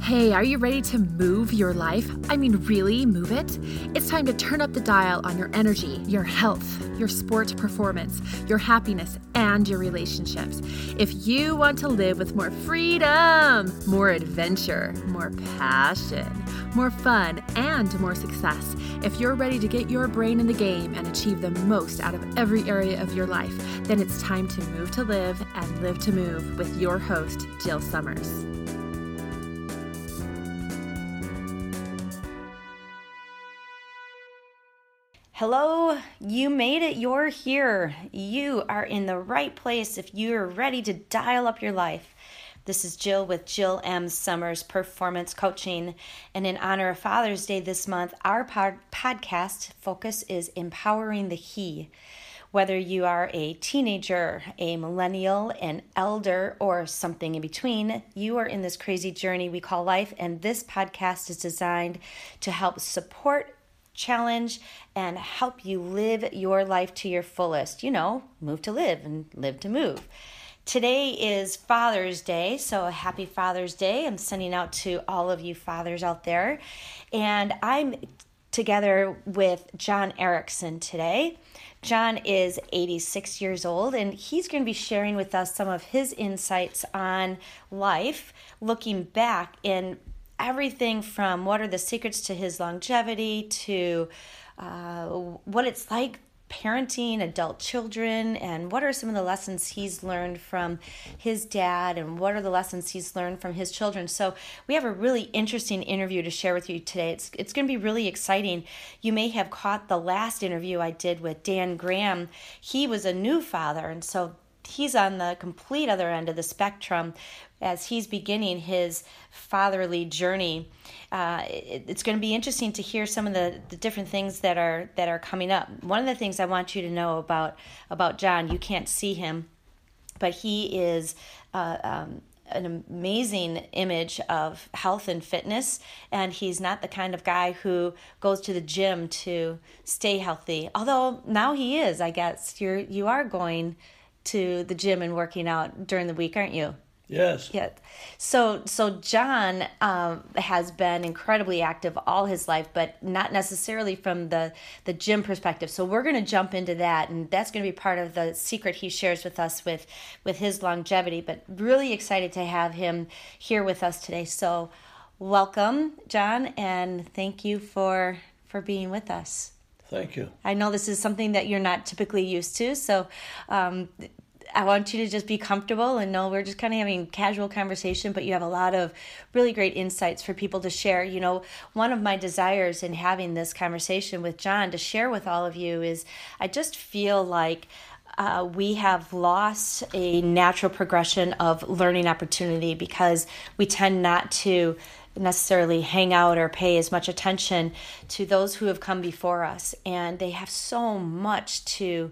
Hey, are you ready to move your life? I mean, really move it? It's time to turn up the dial on your energy, your health, your sport performance, your happiness, and your relationships. If you want to live with more freedom, more adventure, more passion, more fun, and more success, if you're ready to get your brain in the game and achieve the most out of every area of your life, then it's time to move to live and live to move with your host, Jill Summers. Hello, you made it, you're here. You are in the right place if you're ready to dial up your life. This is Jill with Jill M. Summers Performance Coaching. And in honor of Father's Day this month, our podcast focus is empowering the he. Whether you are a teenager, a millennial, an elder, or something in between, you are in this crazy journey we call life. And this podcast is designed to help support, challenge, and help you live your life to your fullest. You know, move to live and live to move. Today is Father's Day, so a happy Father's Day. I'm sending out to all of you fathers out there. And I'm together with John Erickson today. John is 86 years old, and he's going to be sharing with us some of his insights on life, looking back in everything from what are the secrets to his longevity to what it's like parenting adult children, and what are some of the lessons he's learned from his dad, and what are the lessons he's learned from his children. So we have a really interesting interview to share with you today. It's going to be really exciting. You may have caught the last interview I did with Dan Graham. He was a new father, and so he's on the complete other end of the spectrum as he's beginning his fatherly journey. It's going to be interesting to hear some of the different things that are coming up. One of the things I want you to know about John, you can't see him, but he is an amazing image of health and fitness, and he's not the kind of guy who goes to the gym to stay healthy. Although now he is, I guess. You are going to the gym and working out during the week, aren't you? Yes. Yeah. So John has been incredibly active all his life, but not necessarily from the gym perspective. So we're going to jump into that, and that's going to be part of the secret he shares with us with his longevity. But really excited to have him here with us today. So welcome, John, and thank you for being with us. Thank you. I know this is something that you're not typically used to, so I want you to just be comfortable and know we're just kind of having casual conversation, but you have a lot of really great insights for people to share. You know, one of my desires in having this conversation with John to share with all of you is I just feel like we have lost a natural progression of learning opportunity because we tend not to necessarily hang out or pay as much attention to those who have come before us, and they have so much to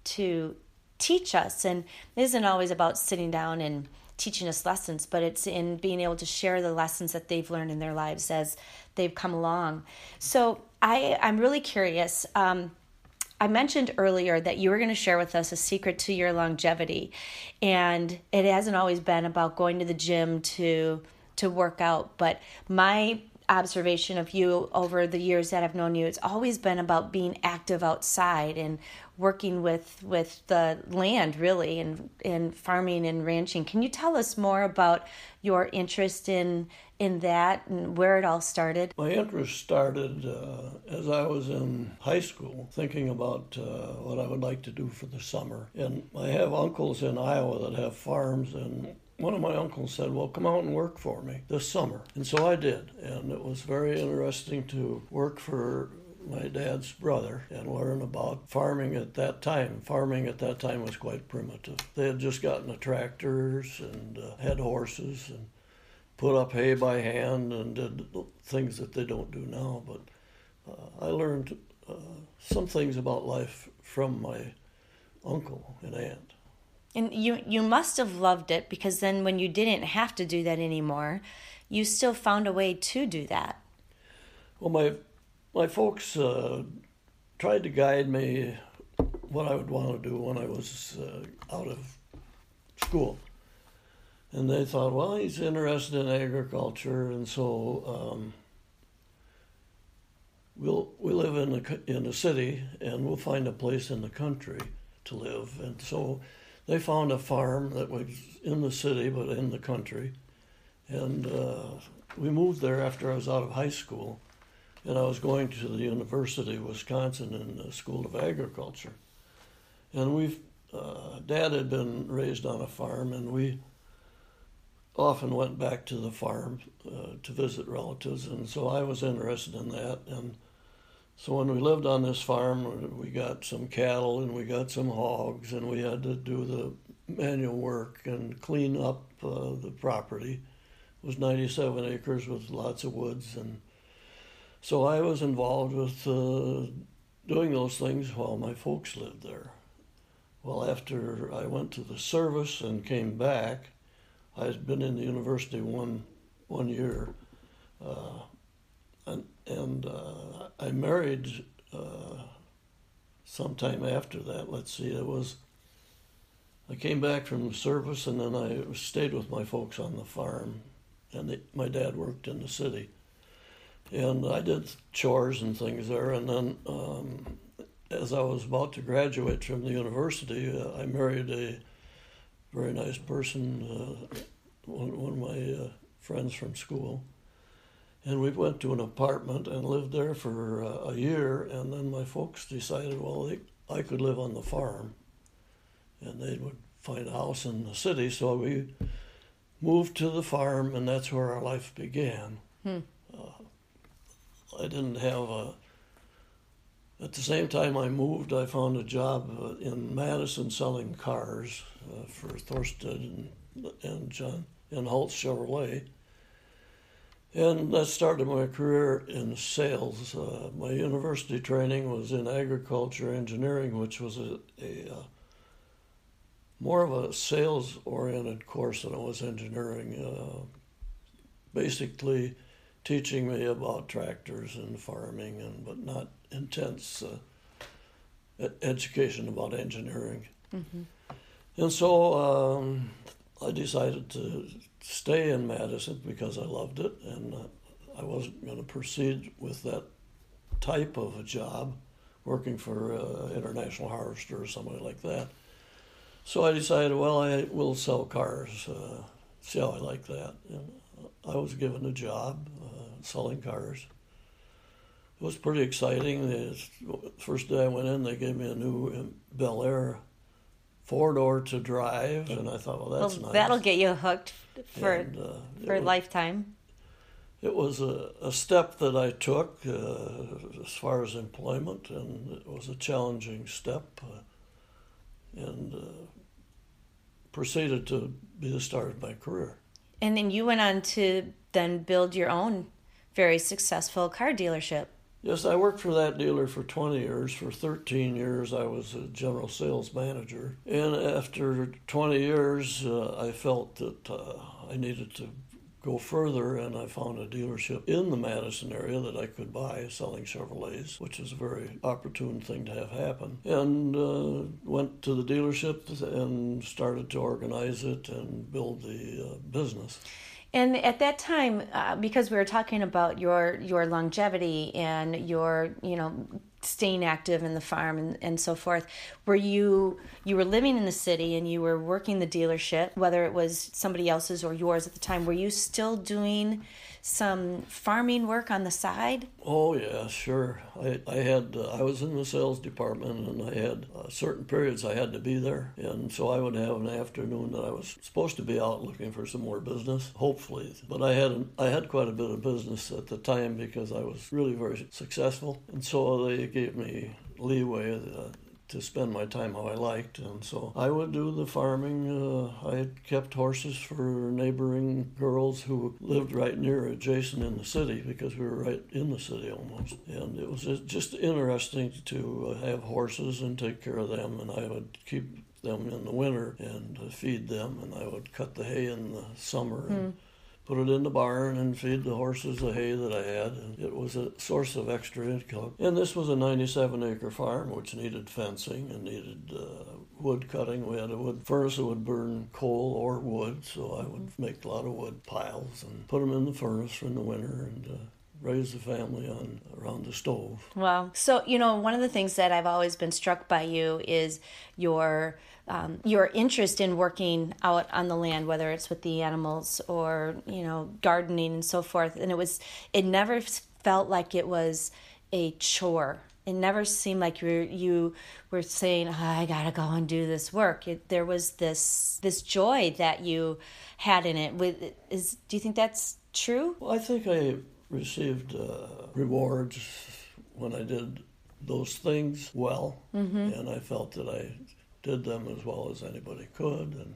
teach us. And it isn't always about sitting down and teaching us lessons, but it's in being able to share the lessons that they've learned in their lives as they've come along. So I'm really curious. I mentioned earlier that you were going to share with us a secret to your longevity, and it hasn't always been about going to the gym to work out, but my observation of you over the years that I've known you, it's always been about being active outside and working with the land, really, and farming and ranching. Can you tell us more about your interest in that and where it all started? My interest started as I was in high school, thinking about what I would like to do for the summer. And I have uncles in Iowa that have farms, and one of my uncles said, well, come out and work for me this summer. And so I did. And it was very interesting to work for my dad's brother and learn about farming at that time. Farming at that time was quite primitive. They had just gotten the tractors and had horses and put up hay by hand and did things that they don't do now. But I learned some things about life from my uncle and aunt. And you must have loved it, because then when you didn't have to do that anymore, you still found a way to do that. Well, my folks tried to guide me what I would want to do when I was out of school. And they thought, well, he's interested in agriculture, and so we live in the city, and we'll find a place in the country to live. And so they found a farm that was in the city but in the country. And we moved there after I was out of high school, and I was going to the University of Wisconsin in the School of Agriculture. And Dad had been raised on a farm, and we often went back to the farm to visit relatives, and so I was interested in that. And so when we lived on this farm, we got some cattle and we got some hogs, and we had to do the manual work and clean up the property. It was 97 acres with lots of woods, and so I was involved with doing those things while my folks lived there. Well, after I went to the service and came back, I had been in the university one year, and I married sometime after that. Let's see, I came back from the service, and then I stayed with my folks on the farm, and my dad worked in the city. And I did chores and things there, and then as I was about to graduate from the university, I married a very nice person, one of my friends from school. And we went to an apartment and lived there for a year, and then my folks decided, well, I could live on the farm, and they would find a house in the city, so we moved to the farm, and that's where our life began. I didn't have at the same time I moved, I found a job in Madison selling cars for Thorstead and John and Holtz Chevrolet. And that started my career in sales. My university training was in agriculture engineering, which was a more of a sales-oriented course than it was engineering. Basically teaching me about tractors and farming, but not intense education about engineering. Mm-hmm. And so I decided to stay in Madison because I loved it, and I wasn't going to proceed with that type of a job, working for International Harvester or somebody like that. So I decided, well, I will sell cars, see how I like that. And I was given a job selling cars. It was pretty exciting. The first day I went in, they gave me a new Bel Air 4-door to drive, and I thought, well, that's nice. That'll get you hooked for a lifetime. It was a step that I took as far as employment, and it was a challenging step, and proceeded to be the start of my career. And then you went on to then build your own very successful car dealership. Yes, I worked for that dealer for 20 years. For 13 years, I was a general sales manager. And after 20 years, I felt that I needed to go further, and I found a dealership in the Madison area that I could buy selling Chevrolets, which is a very opportune thing to have happen. And went to the dealership and started to organize it and build the business. And at that time, because we were talking about your longevity and your, staying active in the farm and so forth, you were living in the city and you were working the dealership, whether it was somebody else's or yours at the time, were you still doing some farming work on the side? Oh yeah, sure. I was in the sales department, and I had certain periods I had to be there, and so I would have an afternoon that I was supposed to be out looking for some more business, hopefully. But I had quite a bit of business at the time because I was really very successful, and so they gave me leeway to spend my time how I liked, and so I would do the farming. I had kept horses for neighboring girls who lived right near adjacent in the city, because we were right in the city almost, and it was just interesting to have horses and take care of them, and I would keep them in the winter and feed them, and I would cut the hay in the summer and put it in the barn and feed the horses the hay that I had. And it was a source of extra income. And this was a 97-acre farm, which needed fencing and needed wood cutting. We had a wood furnace that would burn coal or wood, so I would make a lot of wood piles and put them in the furnace in the winter and raise the family around the stove. Wow. So, one of the things that I've always been struck by you is your interest in working out on the land, whether it's with the animals or, gardening and so forth. And it never felt like it was a chore. It never seemed like you were saying, I gotta go and do this work. There was this joy that you had in it. Do you think that's true? Well, I think I received rewards when I did those things well, and I felt that I did them as well as anybody could, and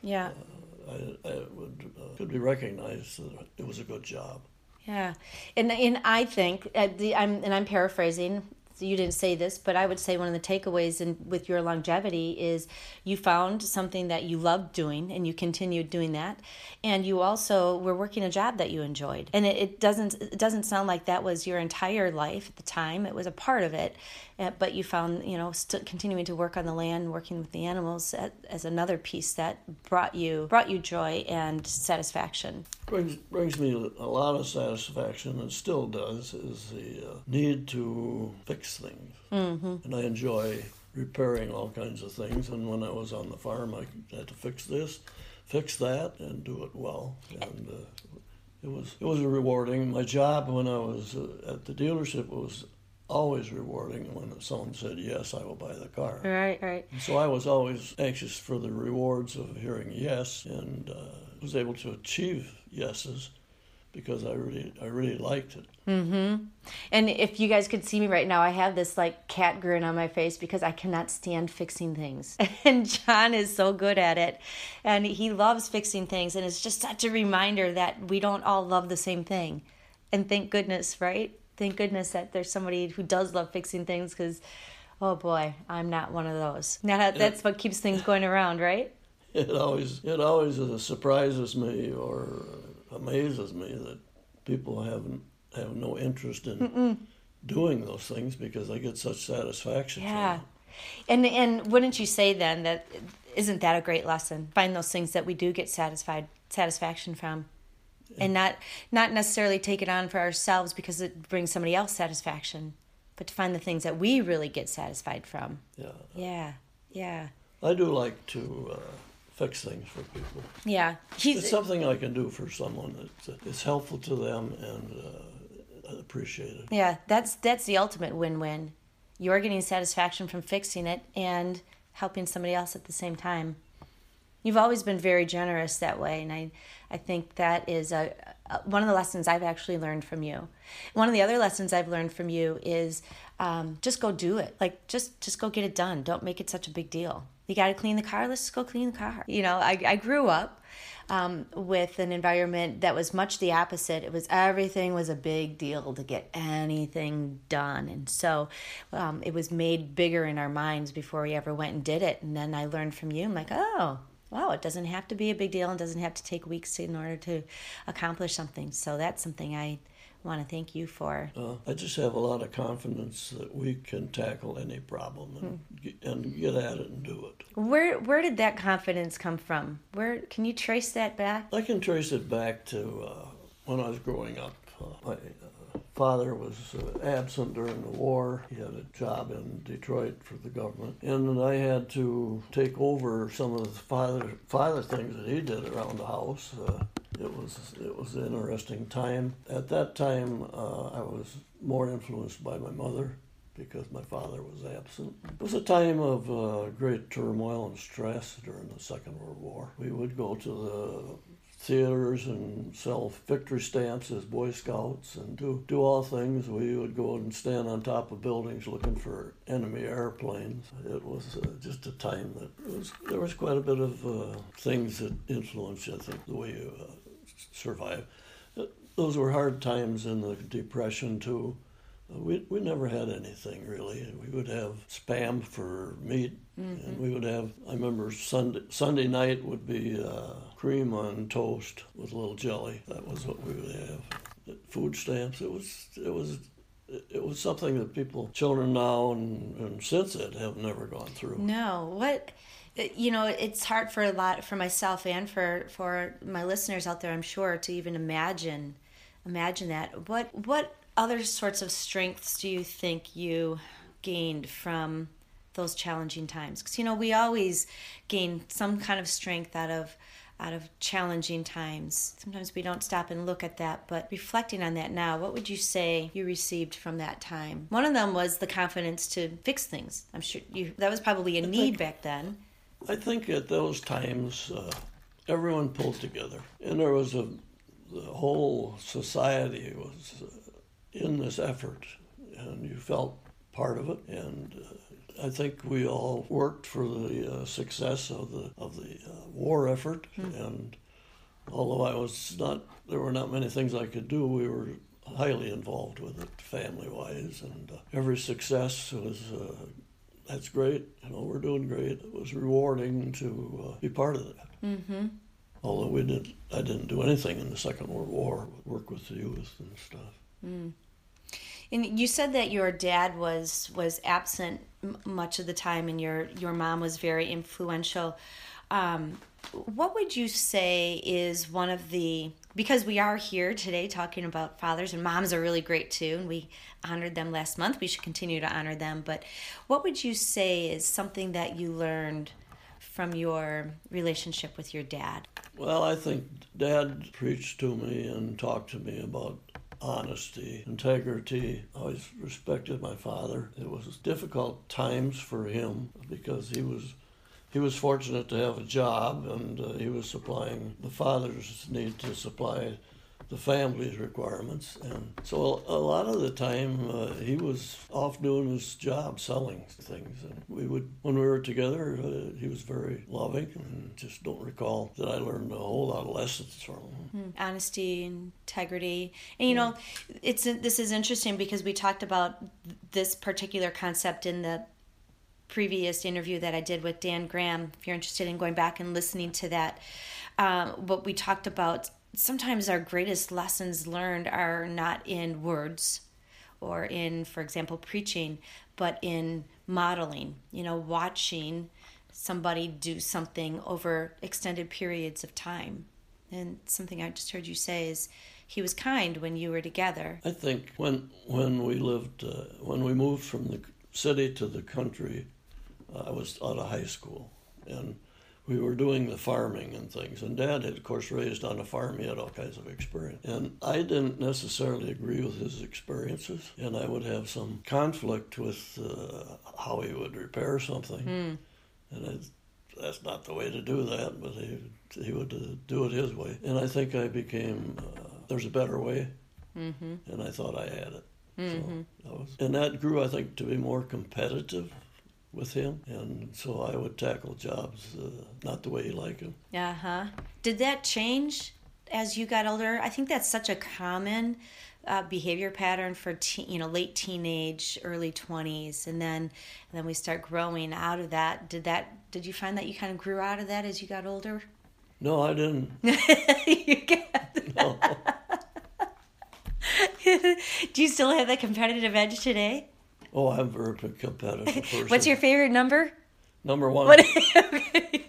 I could be recognized that it was a good job. Yeah, and I think I'm paraphrasing. You didn't say this, but I would say one of the takeaways with your longevity is you found something that you loved doing and you continued doing that, and you also were working a job that you enjoyed. And it doesn't sound like that was your entire life at the time. It was a part of it, but you found still continuing to work on the land, working with the animals as another piece that brought you joy and satisfaction. Brings me a lot of satisfaction, and still does, is the need to fix things. And I enjoy repairing all kinds of things, and when I was on the farm I had to fix this, fix that, and do it well. And it was rewarding. My job when I was at the dealership was always rewarding when someone said, yes, I will buy the car. Right. And so I was always anxious for the rewards of hearing yes, and was able to achieve yeses because I really liked it. Mm-hmm. And if you guys could see me right now, I have this cat grin on my face because I cannot stand fixing things. And John is so good at it, and he loves fixing things, and it's just such a reminder that we don't all love the same thing. And thank goodness, right? Thank goodness that there's somebody who does love fixing things, because, oh boy, I'm not one of those. Now that's what keeps things going around, right? It always surprises me or amazes me that people have no interest in doing those things, because I get such satisfaction from them. And wouldn't you say then that isn't that a great lesson? Find those things that we do get satisfaction from. And not necessarily take it on for ourselves because it brings somebody else satisfaction, but to find the things that we really get satisfied from. Yeah. I do like to fix things for people. Yeah. It's something I can do for someone that's helpful to them and appreciated. Yeah, that's the ultimate win-win. You're getting satisfaction from fixing it and helping somebody else at the same time. You've always been very generous that way, and I think that is one of the lessons I've actually learned from you. One of the other lessons I've learned from you is just go do it. Just go get it done. Don't make it such a big deal. You got to clean the car? Let's just go clean the car. I grew up with an environment that was much the opposite. Everything was a big deal to get anything done. And so it was made bigger in our minds before we ever went and did it. And then I learned from you. I'm like, oh, wow, it doesn't have to be a big deal and doesn't have to take weeks in order to accomplish something. So that's something I want to thank you for. I just have a lot of confidence that we can tackle any problem and get at it and do it. Where did that confidence come from? Can you trace that back? I can trace it back to when I was growing up. My father was absent during the war. He had a job in Detroit for the government, and I had to take over some of the father things that he did around the house. It was an interesting time. At that time, I was more influenced by my mother because my father was absent. It was a time of great turmoil and stress during the Second World War. We would go to the theaters and sell victory stamps as Boy Scouts and do all things. We would go and stand on top of buildings looking for enemy airplanes. It was just a time that there was quite a bit of things that influenced, I think, the way you survive. Those were hard times in the Depression too. We never had anything really. We would have Spam for meat, and we would have. I remember Sunday night would be cream on toast with a little jelly. That was what we would have. Food stamps. It was something that children now and since it have never gone through. No, it's hard for myself and for my listeners out there, I'm sure, to even imagine that. What other sorts of strengths do you think you gained from those challenging times? Because we always gain some kind of strength out of challenging times. Sometimes we don't stop and look at that, but reflecting on that now, what would you say you received from that time? One of them was the confidence to fix things. I'm sure that was probably a need back then. I think at those times, everyone pulled together, and there was the whole society was in this effort, and you felt part of it. And I think we all worked for the success of the war effort. And although there were not many things I could do, we were highly involved with it, family-wise. And every success was, that's great. We're doing great. It was rewarding to be part of that. Mm-hmm. Although I didn't do anything in the Second World War, work with the youth and stuff. Mm. And you said that your dad was absent much of the time, and your mom was very influential. What would you say is one of because we are here today talking about fathers, and moms are really great too, and we honored them last month. We should continue to honor them. But what would you say is something that you learned from your relationship with your dad? Well, I think Dad preached to me and talked to me about honesty, integrity. I always respected my father. It was difficult times for him because he was fortunate to have a job, and he was supplying the father's need to supply the family's requirements. And so a lot of the time he was off doing his job, selling things. And when we were together, he was very loving, and just don't recall that I learned a whole lot of lessons from him. Honesty, integrity. And this is interesting because we talked about this particular concept in the previous interview that I did with Dan Graham. If you're interested in going back and listening to that, what we talked about, sometimes our greatest lessons learned are not in words or in, for example, preaching, but in modeling, watching somebody do something over extended periods of time. And something I just heard you say is he was kind when you were together. I think when we moved from the city to the country, I was out of high school, and we were doing the farming and things. And Dad had, of course, raised on a farm. He had all kinds of experience. And I didn't necessarily agree with his experiences, and I would have some conflict with how he would repair something. And that's not the way to do that, but he would do it his way. And I think I became, there's a better way, and I thought I had it. And that grew, I think, to be more competitive with him, and so I would tackle jobs not the way he liked them. Did that change as you got older? I think that's such a common behavior pattern for late teenage, early 20s, and then we start growing out of that. Did you find that you kind of grew out of that as you got older? No, I didn't. No. Do you still have that competitive edge today? Oh, I'm a very competitive person. What's your favorite number? Number 1. Okay.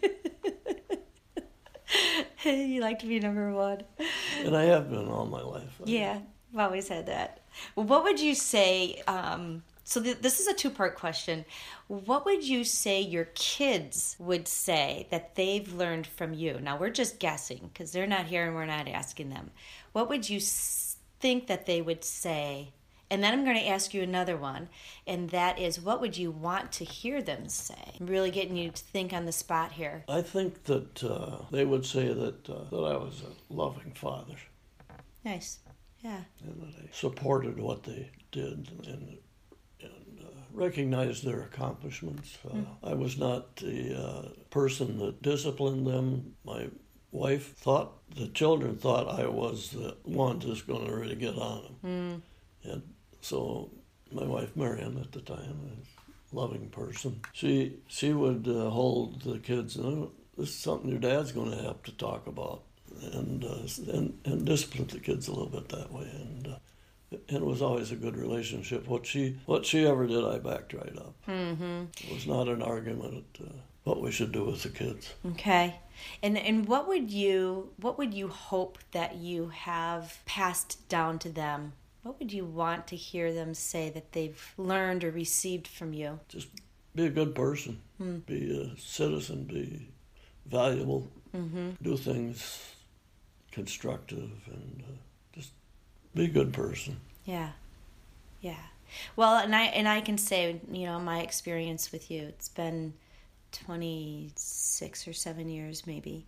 You like to be number 1. And I have been all my life. Yeah, I've always had that. Well, what would you say, this is a 2-part question. What would you say your kids would say that they've learned from you? Now, we're just guessing because they're not here and we're not asking them. What would you think that they would say? And then I'm going to ask you another one, and that is, what would you want to hear them say? I'm really getting you to think on the spot here. I think that they would say that I was a loving father. Nice, yeah. And that I supported what they did and recognized their accomplishments. I was not the person that disciplined them. My wife thought, the children thought I was the one that's going to really get on them. And so my wife Marion at the time, a loving person, she would hold the kids, and this is something your dad's going to have to talk about, and discipline the kids a little bit that way, and it was always a good relationship. What she ever did, I backed right up. Mm-hmm. It was not an argument what we should do with the kids. Okay. And what would you hope that you have passed down to them? What would you want to hear them say that they've learned or received from you? Just be a good person. Be a citizen. Be valuable. Mm-hmm. Do things constructive, and just be a good person. Yeah. Well, and I can say, my experience with you, it's been 26 or 7 years maybe.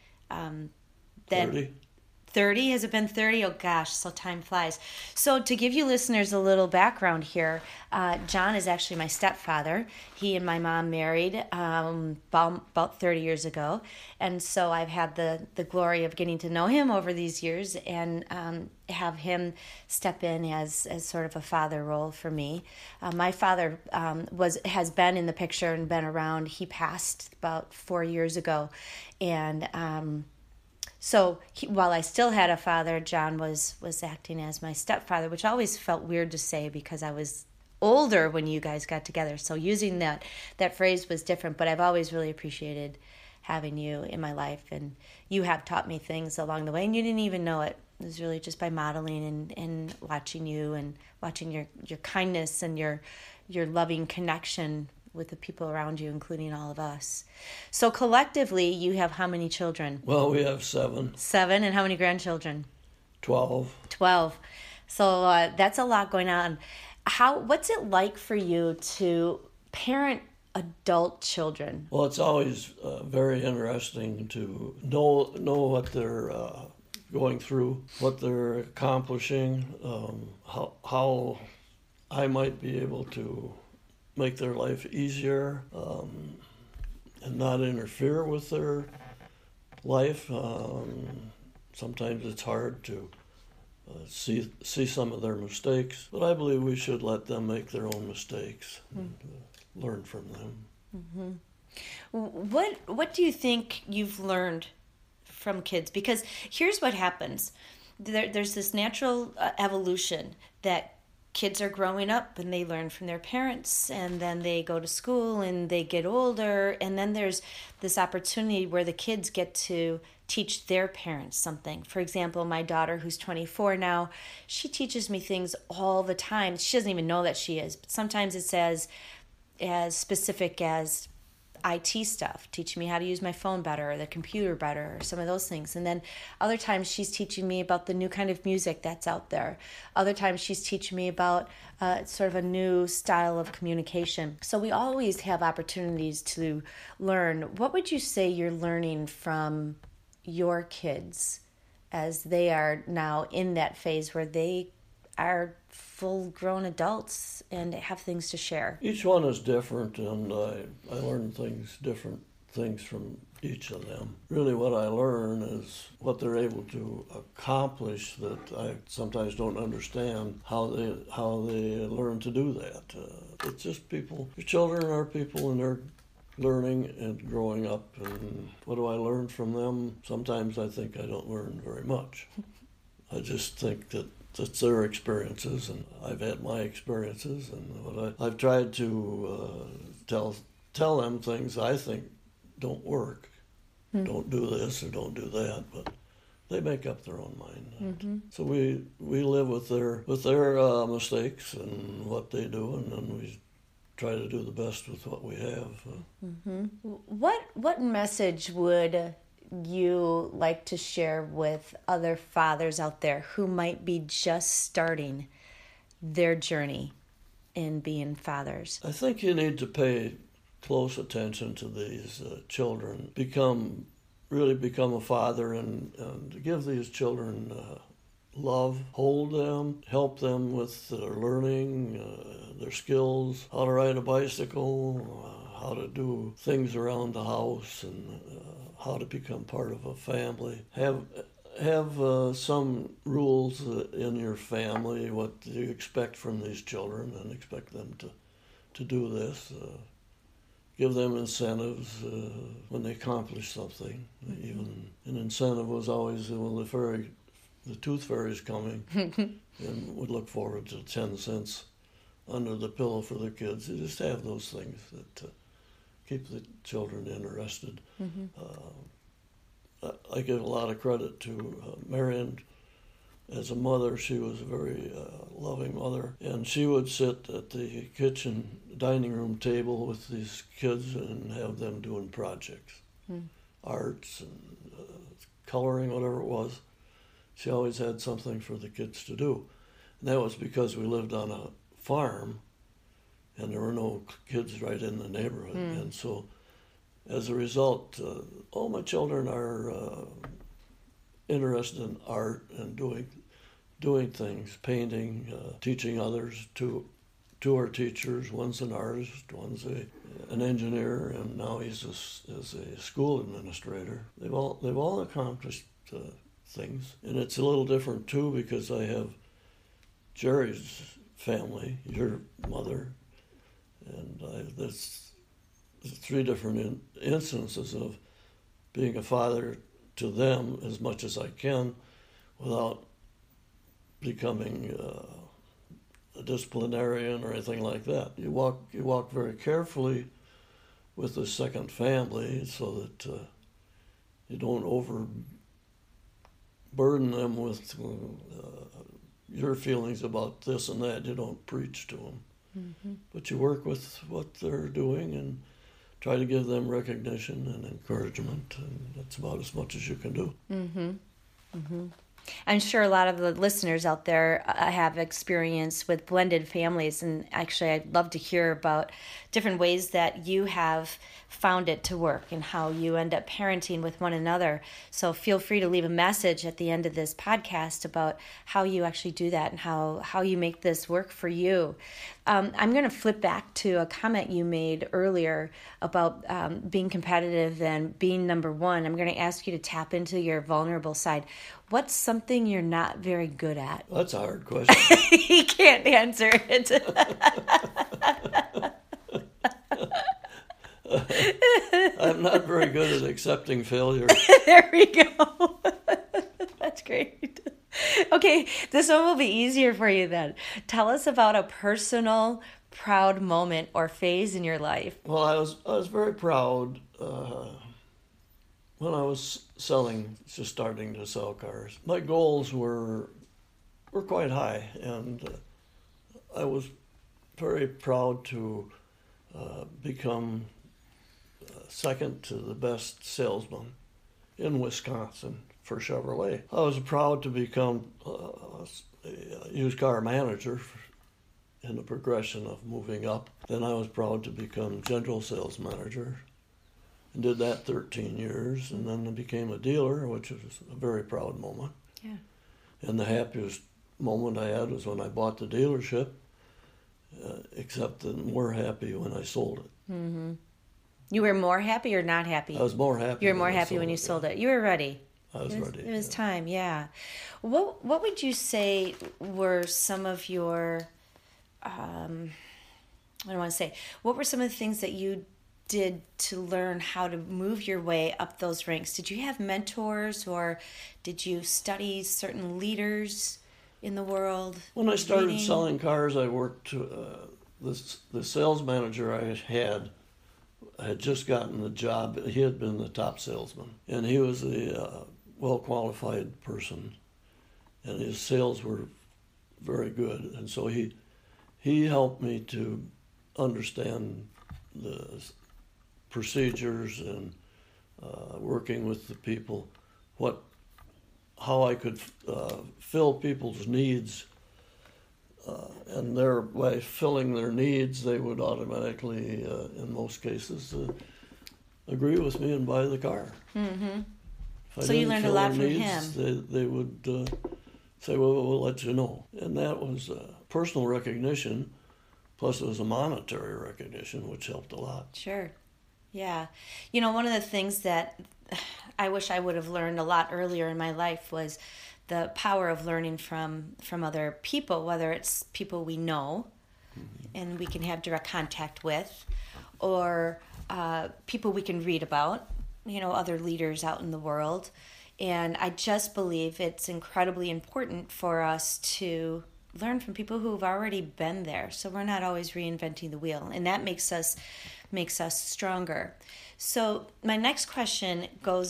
30. 30? Has it been 30? Oh gosh, so time flies. So to give you listeners a little background here, John is actually my stepfather. He and my mom married about 30 years ago. And so I've had the glory of getting to know him over these years and have him step in as sort of a father role for me. My father has been in the picture and been around. He passed about 4 years ago. And so while I still had a father, John was acting as my stepfather, which always felt weird to say because I was older when you guys got together. So using that phrase was different, but I've always really appreciated having you in my life. And you have taught me things along the way, and you didn't even know it. It was really just by modeling and watching you and watching your kindness and your loving connection with the people around you, including all of us. So collectively, you have how many children? Well, we have 7. 7, and how many grandchildren? 12. 12. So that's a lot going on. What's it like for you to parent adult children? Well, it's always very interesting to know what they're going through, what they're accomplishing, how I might be able to make their life easier and not interfere with their life. Sometimes it's hard to see some of their mistakes, but I believe we should let them make their own mistakes and learn from them. Mm-hmm. What do you think you've learned from kids? Because here's what happens. There's this natural evolution that kids are growing up and they learn from their parents, and then they go to school and they get older, and then there's this opportunity where the kids get to teach their parents something. For example, my daughter, who's 24 now, she teaches me things all the time. She doesn't even know that she is, but sometimes it's as specific as IT stuff, teaching me how to use my phone better or the computer better or some of those things. And then other times she's teaching me about the new kind of music that's out there. Other times she's teaching me about sort of a new style of communication. So we always have opportunities to learn. What would you say you're learning from your kids as they are now in that phase where they are full-grown adults and have things to share? Each one is different, and I learn different things from each of them. Really what I learn is what they're able to accomplish that I sometimes don't understand how they learn to do that. It's just people. Your children are people, and they're learning and growing up, and what do I learn from them? Sometimes I think I don't learn very much. I just think that it's their experiences, and I've had my experiences, and I've tried to tell them things I think don't work. Don't do this or don't do that, but they make up their own mind. Mm-hmm. So we live with their mistakes and what they do, and then we try to do the best with what we have. Mm-hmm. What message would you like to share with other fathers out there who might be just starting their journey in being fathers? I think you need to pay close attention to these children, become a father, and give these children love, hold them, help them with their learning, their skills, how to ride a bicycle, how to do things around the house, and how to become part of a family. Have have some rules in your family, what you expect from these children, and expect them to do this. Give them incentives when they accomplish something. Even an incentive was always, well, the tooth fairy's coming, and would look forward to 10 cents under the pillow for the kids. You just have those things that keep the children interested. I give a lot of credit to Marion. As a mother, she was a very loving mother, and she would sit at the kitchen dining room table with these kids and have them doing projects, arts and coloring, whatever it was. She always had something for the kids to do. And that was because we lived on a farm, and there were no kids right in the neighborhood. And so, as a result, all my children are interested in art and doing things, painting, teaching others. Two are teachers. One's an artist, one's an engineer, and now he's a school administrator. They've all accomplished things, and it's a little different too because I have Jerry's family, your mother, and there's 3 different instances of being a father to them as much as I can without becoming a disciplinarian or anything like that. You walk very carefully with the second family so that you don't overburden them with your feelings about this and that. You don't preach to them. But you work with what they're doing and try to give them recognition and encouragement, and that's about as much as you can do. I'm sure a lot of the listeners out there have experience with blended families, and actually I'd love to hear about different ways that you have found it to work and how you end up parenting with one another. So feel free to leave a message at the end of this podcast about how you actually do that and how you make this work for you. I'm going to flip back to a comment you made earlier about being competitive and being number one. I'm going to ask you to tap into your vulnerable side. What's something you're not very good at? That's a hard question. He can't answer it. I'm not very good at accepting failure. There we go. That's great. Okay, this one will be easier for you then. Tell us about a personal, proud moment or phase in your life. Well, I was very proud when I was just starting to sell cars. My goals were quite high, and I was very proud to become second to the best salesman in Wisconsin for Chevrolet. I was proud to become a used car manager in the progression of moving up. Then I was proud to become general sales manager and did that 13 years, and then I became a dealer, which was a very proud moment. Yeah. And the happiest moment I had was when I bought the dealership, except that more happy when I sold it. Mm-hmm. You were more happy or not happy? I was more happy. You were more happy when you sold it. You were ready. I was ready. It was time, yeah. What would you say were some of your, what were some of the things that you did to learn how to move your way up those ranks? Did you have mentors, or did you study certain leaders in the world? When I started selling cars, I worked, the sales manager I had just gotten the job. He had been the top salesman, and he was a well-qualified person, and his sales were very good. And so he helped me to understand the procedures and working with the people, how I could fill people's needs, and by filling their needs, they would automatically, in most cases, agree with me and buy the car. Mm-hmm. So you learned a lot from him. They would say, well, we'll let you know. And that was personal recognition, plus it was a monetary recognition, which helped a lot. Sure. Yeah. You know, one of the things that I wish I would have learned a lot earlier in my life was the power of learning from other people, whether it's people we know and we can have direct contact with, or people we can read about, other leaders out in the world. And I just believe it's incredibly important for us to learn from people who've already been there, so we're not always reinventing the wheel, and that makes us stronger. So my next question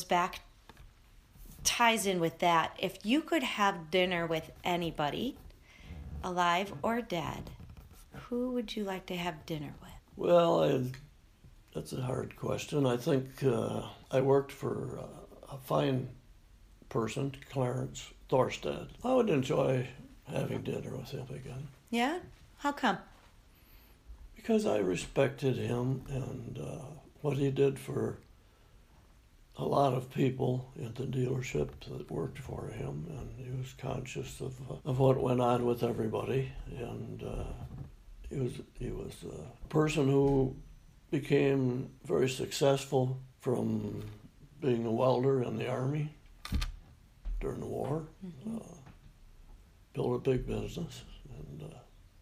ties in with that. If you could have dinner with anybody, alive or dead, who would you like to have dinner with? Well, that's a hard question. I think I worked for a fine person, Clarence Thorstad. I would enjoy having dinner with him again. Yeah? How come? Because I respected him and what he did for a lot of people in the dealership that worked for him, and he was conscious of what went on with everybody, and he was a person who became very successful from being a welder in the Army during the war, built a big business, and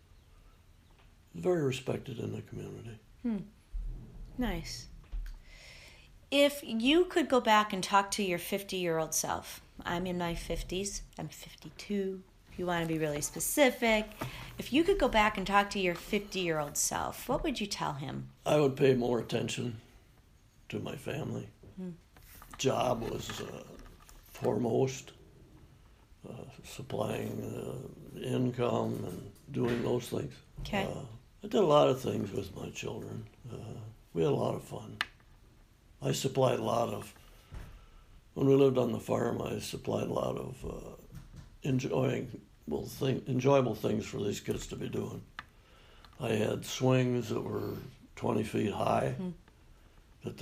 very respected in the community. Nice. If you could go back and talk to your 50-year-old self, I'm in my 50s, I'm 52, if you want to be really specific. If you could go back and talk to your 50-year-old self, what would you tell him? I would pay more attention to my family. Job was foremost, supplying income and doing those things. Okay. I did a lot of things with my children. We had a lot of fun. I supplied a lot of, when we lived on the farm, I supplied a lot of enjoyable things for these kids to be doing. I had swings that were 20 feet high, that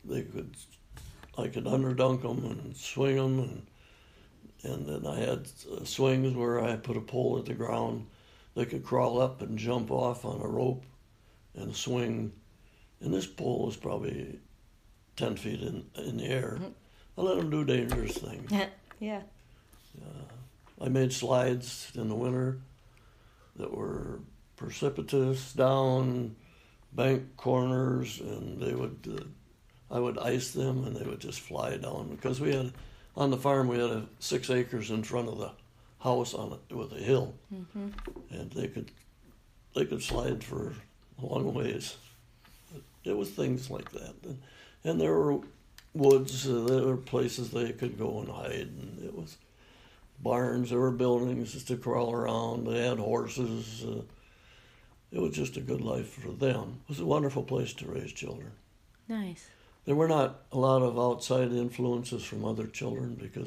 I could underdunk them and swing them, and then I had swings where I put a pole at the ground. They could crawl up and jump off on a rope and swing. And this pole was probably 10 feet in the air. I let them do dangerous things. Yeah. I made slides in the winter that were precipitous, down bank corners, and I would ice them and they would just fly down. Because on the farm we had 6 acres in front of the house with a hill, and they could slide for a long ways. It was things like that, and there were woods. There were places they could go and hide, and it was barns. There were buildings just to crawl around. They had horses. It was just a good life for them. It was a wonderful place to raise children. Nice. There were not a lot of outside influences from other children because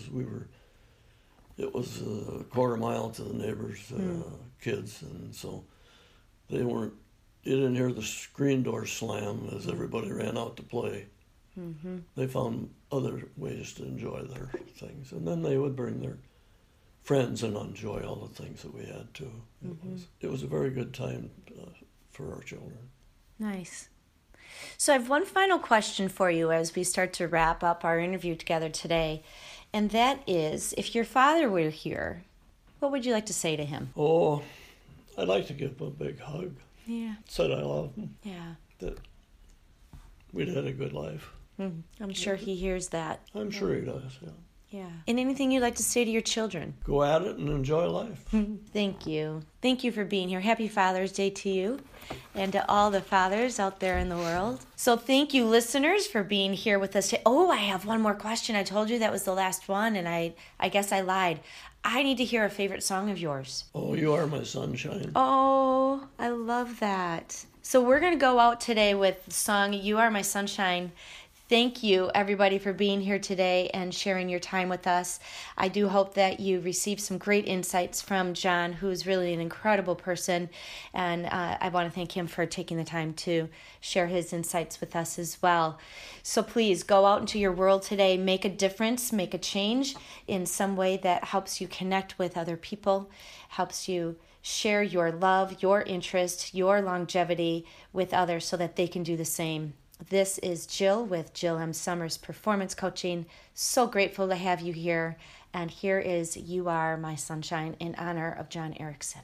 it was a quarter mile to the neighbors' kids, and so you didn't hear the screen door slam as everybody ran out to play. They found other ways to enjoy their things, and then they would bring their friends and enjoy all the things that we had too. It was a very good time for our children. Nice. So I have one final question for you as we start to wrap up our interview together today, and that is, if your father were here, what would you like to say to him? Oh, I'd like to give him a big hug. Yeah. Said I love him. Yeah. That we'd had a good life. I'm sure he hears that. I'm sure he does, yeah. Yeah. And anything you'd like to say to your children? Go at it and enjoy life. Thank you. Thank you for being here. Happy Father's Day to you and to all the fathers out there in the world. So thank you, listeners, for being here with us today. Oh, I have one more question. I told you that was the last one, and I guess I lied. I need to hear a favorite song of yours. Oh, You Are My Sunshine. Oh, I love that. So we're going to go out today with the song You Are My Sunshine. Thank you, everybody, for being here today and sharing your time with us. I do hope that you received some great insights from John, who's really an incredible person, and I want to thank him for taking the time to share his insights with us as well. So please go out into your world today, make a difference, make a change in some way that helps you connect with other people, helps you share your love, your interest, your longevity with others so that they can do the same. This is Jill with Jill M. Summers Performance Coaching. So grateful to have you here. And here is You Are My Sunshine in honor of John Erickson.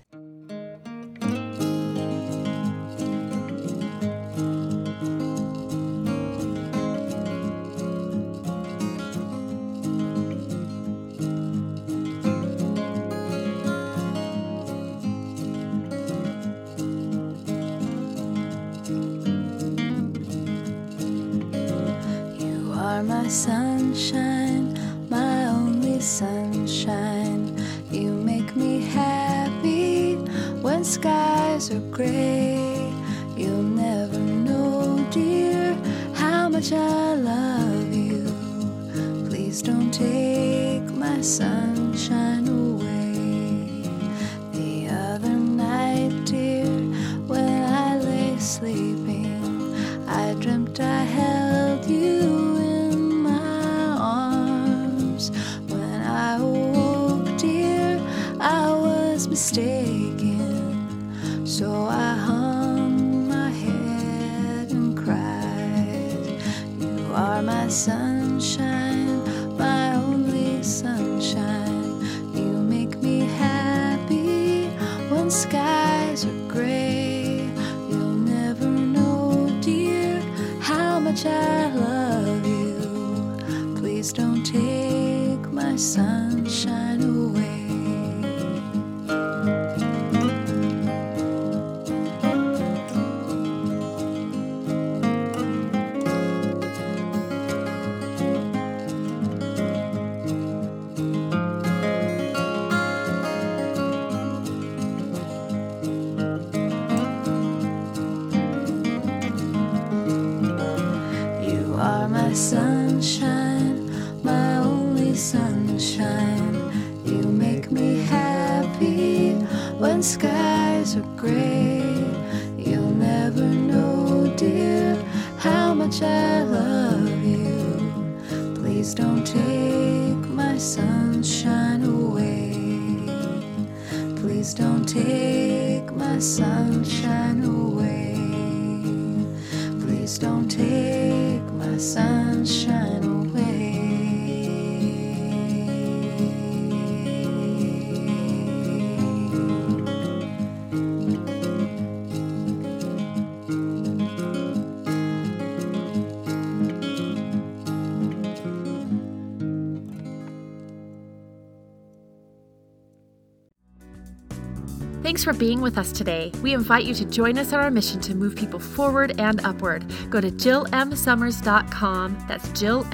My sunshine, my only sunshine. You make me happy when skies are gray. You'll never know, dear, how much I love you. Please don't take my sunshine away. The other night, dear, when I lay sleeping, I dreamt I held you mistaken, so I hung my head and cried. You are my sunshine, my only sunshine. You make me happy when skies are gray. You'll never know, dear, how much I love you. Please don't take my sunshine away. Sunshine, my only sunshine. You make me happy when skies are gray. You'll never know, dear, how much I love you. Please don't take my sunshine away. Please don't take my sunshine away. Please don't take my sunshine away. Thanks for being with us today. We invite you to join us on our mission to move people forward and upward. Go to JillMSummers.com. That's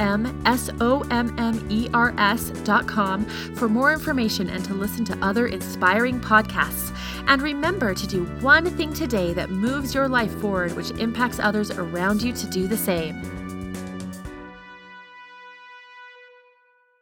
JillMSommers.com for more information and to listen to other inspiring podcasts. And remember to do one thing today that moves your life forward, which impacts others around you to do the same.